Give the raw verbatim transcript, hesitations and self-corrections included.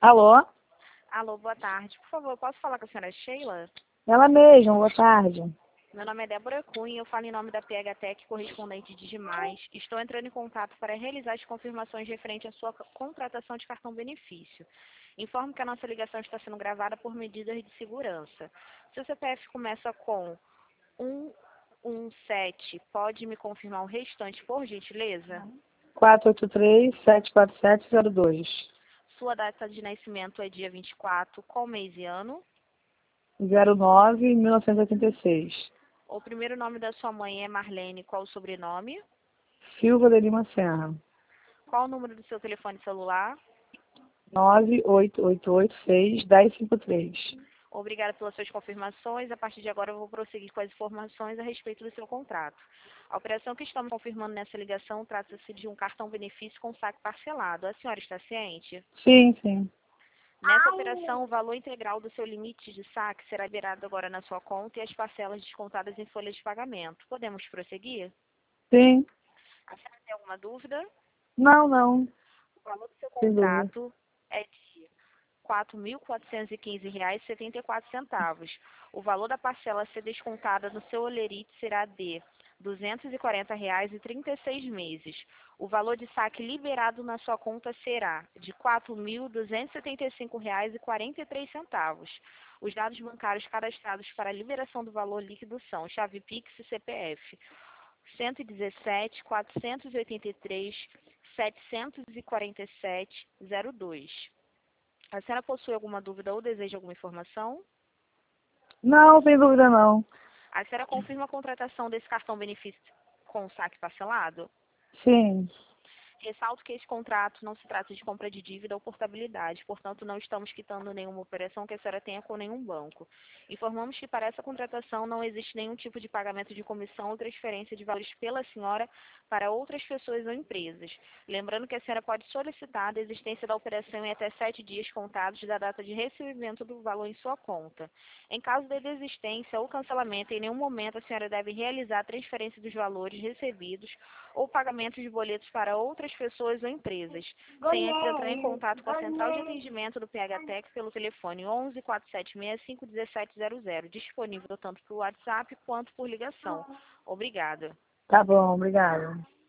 Alô? Alô, boa tarde. Por favor, posso falar com a senhora Sheila? Ela mesma, boa tarde. Meu nome é Débora Cunha, eu falo em nome da P H Tech, correspondente de Demais. Estou entrando em contato para realizar as confirmações referente à sua contratação de cartão benefício. Informo que a nossa ligação está sendo gravada por medidas de segurança. Seu C P F começa com um um sete, pode me confirmar o restante, por gentileza? quatro oito três, sete quatro sete, zero dois. Sua data de nascimento é dia vinte e quatro, qual mês e ano? zero nove, mil novecentos e oitenta e seis. O primeiro nome da sua mãe é Marlene, qual o sobrenome? Silva de Lima Serra. Qual o número do seu telefone celular? nove oito oito oito seis, um zero cinco três. Obrigada pelas suas confirmações. A partir de agora eu vou prosseguir com as informações a respeito do seu contrato. A operação que estamos confirmando nessa ligação trata-se de um cartão benefício com saque parcelado. A senhora está ciente? Sim, sim. Nessa operação, o valor integral do seu limite de saque será liberado agora na sua conta e as parcelas descontadas em folhas de pagamento. Podemos prosseguir? Sim. A senhora tem alguma dúvida? Não, não. O valor do seu Sem dúvida. contrato é de quatro mil quatrocentos e quinze reais e setenta e quatro centavos. O valor da parcela a ser descontada no seu olerite será de duzentos e quarenta reais e trinta e seis meses. O valor de saque liberado na sua conta será de quatro mil duzentos e setenta e cinco reais e quarenta e três centavos. Os dados bancários cadastrados para a liberação do valor líquido são chave Pix e C P F cento e dezessete, quatrocentos e oitenta e três, setecentos e quarenta e sete, zero dois. A senhora possui alguma dúvida ou deseja alguma informação? Não, sem dúvida não. A senhora confirma a contratação desse cartão benefício com saque parcelado? Sim. Ressalto que esse contrato não se trata de compra de dívida ou portabilidade, portanto não estamos quitando nenhuma operação que a senhora tenha com nenhum banco. Informamos que para essa contratação não existe nenhum tipo de pagamento de comissão ou transferência de valores pela senhora para outras pessoas ou empresas. Lembrando que a senhora pode solicitar a desistência da operação em até sete dias contados da data de recebimento do valor em sua conta. Em caso de desistência ou cancelamento, em nenhum momento a senhora deve realizar a transferência dos valores recebidos ou pagamento de boletos para outras pessoas ou empresas, sem antes entrar em contato com a central de atendimento do P H Tech pelo telefone onze, quatro sete seis, cinco um sete zero zero, disponível tanto por WhatsApp quanto por ligação. Obrigada. Tá bom, obrigada.